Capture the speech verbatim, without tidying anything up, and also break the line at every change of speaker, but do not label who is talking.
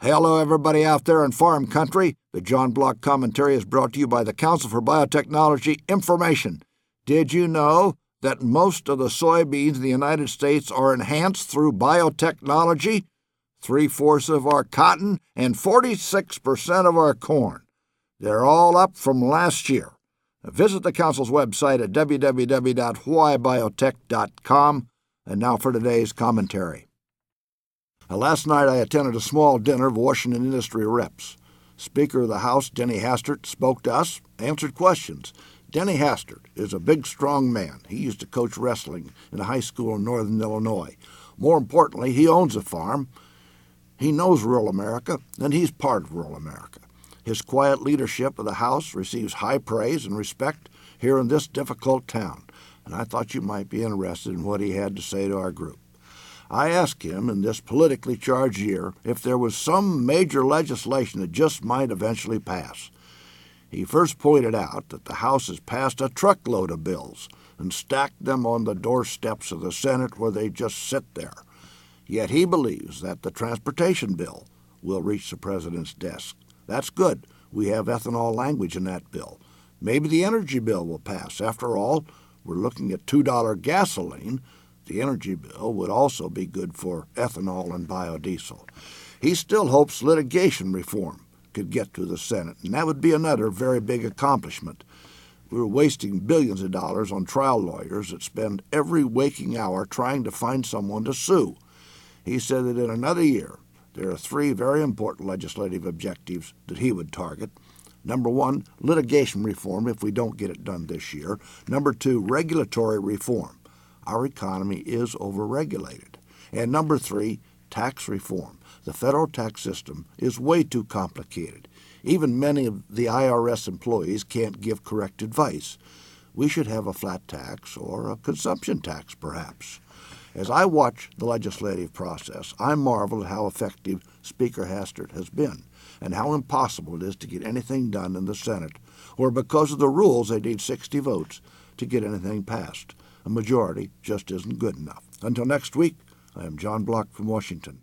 Hello, everybody out there in farm country. The John Block Commentary is brought to you by the Council for Biotechnology Information. Did you know that most of the soybeans in the United States are enhanced through biotechnology? Three-fourths of our cotton and forty-six percent of our corn. They're all up from last year. Visit the Council's website at w w w dot why biotech dot com. And now for today's commentary. Last night I attended a small dinner of Washington industry reps. Speaker of the House, Denny Hastert, spoke to us, answered questions. Denny Hastert is a big, strong man. He used to coach wrestling in a high school in northern Illinois. More importantly, he owns a farm. He knows rural America, and he's part of rural America. His quiet leadership of the House receives high praise and respect here in this difficult town, and I thought you might be interested in what he had to say to our group. I asked him in this politically charged year if there was some major legislation that just might eventually pass. He first pointed out that the House has passed a truckload of bills and stacked them on the doorsteps of the Senate where they just sit there. Yet he believes that the transportation bill will reach the president's desk. That's good. We have ethanol language in that bill. Maybe the energy bill will pass. After all, we're looking at two dollars gasoline. The energy bill would also be good for ethanol and biodiesel. He still hopes litigation reform could get to the Senate, and that would be another very big accomplishment. We're wasting billions of dollars on trial lawyers that spend every waking hour trying to find someone to sue. He said that in another year, there are three very important legislative objectives that he would target. Number one, litigation reform if we don't get it done this year. Number two, regulatory reform. Our economy is overregulated. And number three, tax reform. The federal tax system is way too complicated. Even many of the I R S employees can't give correct advice. We should have a flat tax or a consumption tax, perhaps. As I watch the legislative process, I marvel at how effective Speaker Hastert has been and how impossible it is to get anything done in the Senate, where because of the rules they need sixty votes to get anything passed. A majority just isn't good enough. Until next week, I am John Block from Washington.